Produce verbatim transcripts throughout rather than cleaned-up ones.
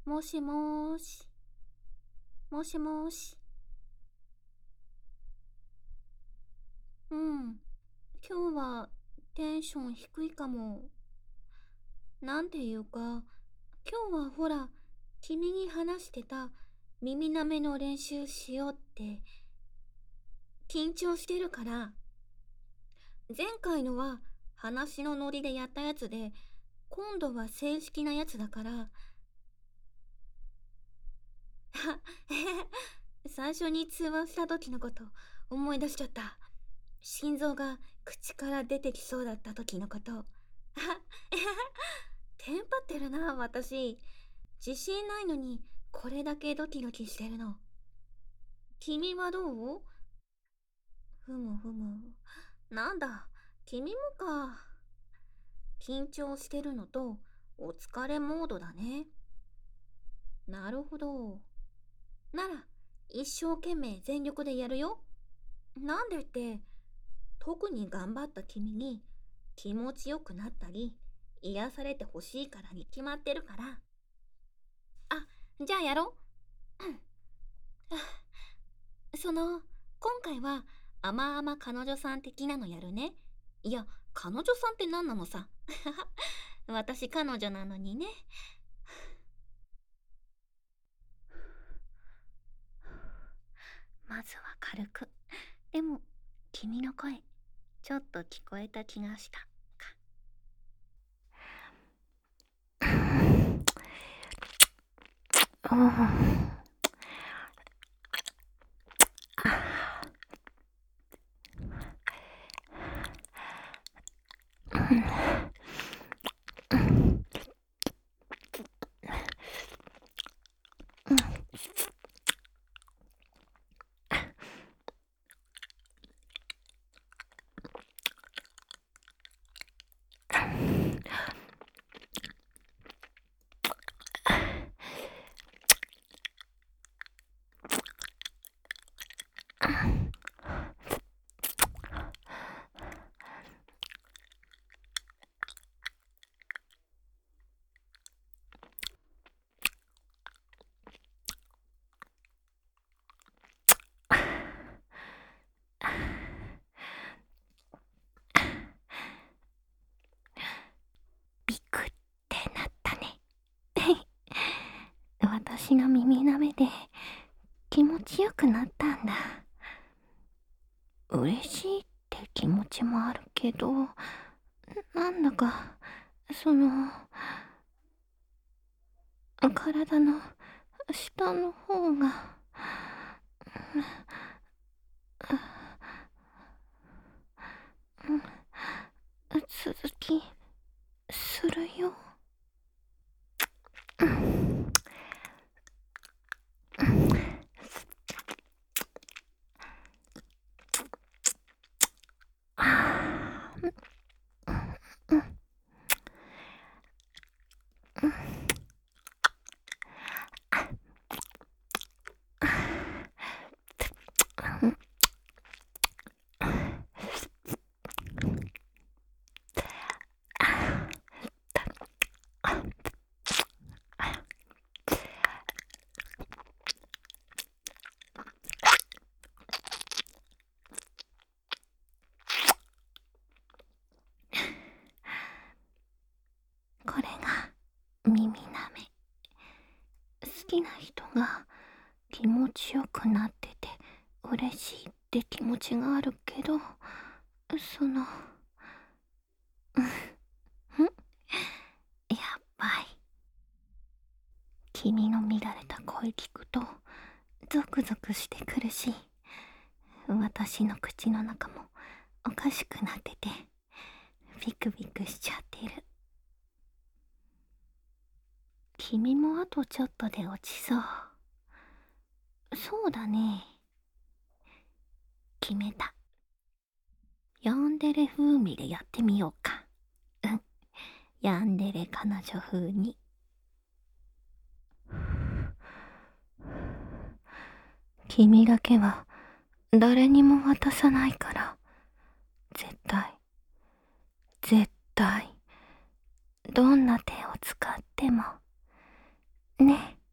もしもーし、もしもーし。うん、今日はテンション低いかも。なんていうか、今日はほら、君に話してた耳なめの練習しようって緊張してるから。前回のは話のノリでやったやつで、今度は正式なやつだから。最初に通話した時のこと思い出しちゃった。心臓が口から出てきそうだった時のこと。テンパってるな、私。自信ないのに、これだけドキドキしてるの。君はどう？ふむふむ。なんだ、君もか。緊張してるのと、お疲れモードだね。なるほど。なら、一生懸命全力でやるよ。なんでって、特に頑張った君に気持ちよくなったり、癒されてほしいからに決まってるから。あ、じゃあやろう。その、今回は甘々彼女さん的なのやるね。いや、彼女さんって何なのさ。私彼女なのにね。まずは軽く。でも、君の声、ちょっと聞こえた気がした。うん。ビクってなったね。私の耳なめで気持ちよくなったんだ。嬉しいって気持ちもあるけど、なんだか、その、体の下の方が、続きするよ。これが耳なめ。好きな人が気持ちよくなってて嬉しいって気持ちがあるけど、その、やっぱり君の乱れた声聞くとゾクゾクしてくるし、私の口の中もおかしくなっててビクビクしちゃってる。君もあとちょっとで落ちそう。そうだね。決めた。ヤンデレ風味でやってみようか。うん。ヤンデレ彼女風に。君だけは誰にも渡さないから。絶対。絶対。どんな手を使っても。ね。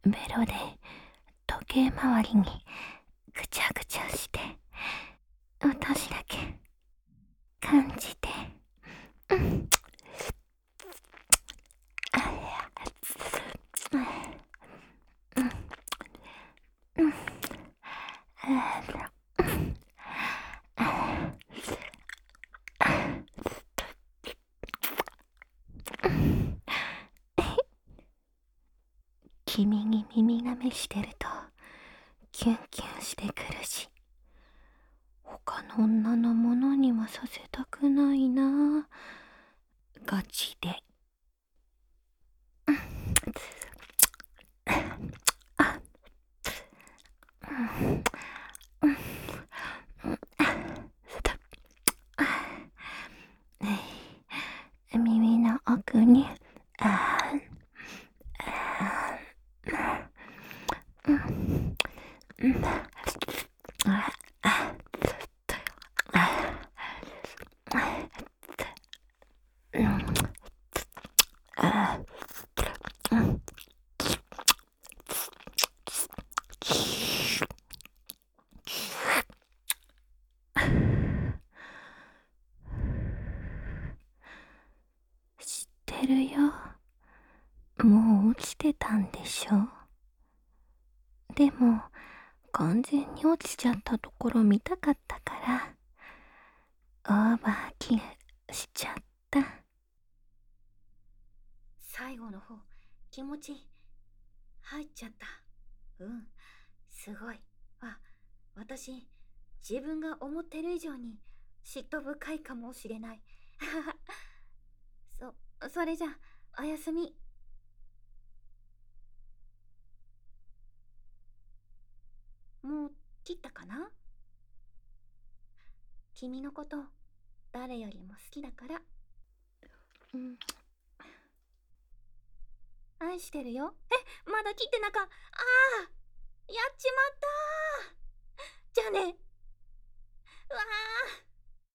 ベロで時計回りにぐちゃぐちゃして、私だけ感じて、うん、あや、うん、うん、君に耳なめしてるとキュンキュンしてくるし、他の女のものにはさせたくないな、ガチで。耳の奥に、あーうん、うん、ああ知ってるよ。もう落ちてたんでしょ。でも完全に落ちちゃったところ見たかったからオーバーキルしちゃった。 最後の方、気持ち入っちゃった。うん、すごい。あ、私、自分が思ってる以上に嫉妬深いかもしれない。そ、それじゃ、おやすみ。もう切ったかな？君のこと、誰よりも好きだから。うん。愛してるよ。え、まだ切ってなか。ああ、やっちまったー。じゃあね。うわー。